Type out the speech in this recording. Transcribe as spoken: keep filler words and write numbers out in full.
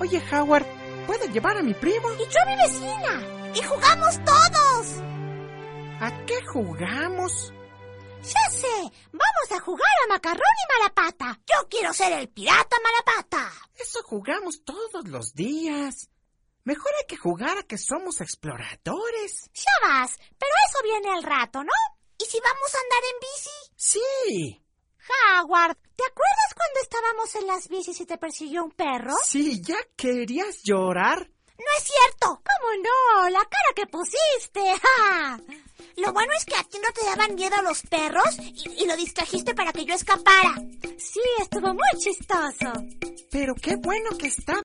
Oye, Howard, ¿puedo llevar a mi primo? Y yo a mi vecina. Y jugamos todos. ¿A qué jugamos? Ya sé, vamos a jugar a macarrón y malapata. Yo quiero ser el pirata malapata. Eso jugamos todos los días. Mejor hay que jugar a que somos exploradores. Ya vas, pero eso viene al rato, ¿no? ¿Y si vamos a andar en bici? Sí. Howard, ¿te acuerdas cuando estábamos en las bicis y te persiguió un perro? Sí, ¿ya querías llorar? No es cierto. ¿Cómo no? La cara que pusiste. ¡Ja! Lo bueno es que a ti no te daban miedo los perros y, y lo distrajiste para que yo escapara. Sí, estuvo muy chistoso. Pero qué bueno que está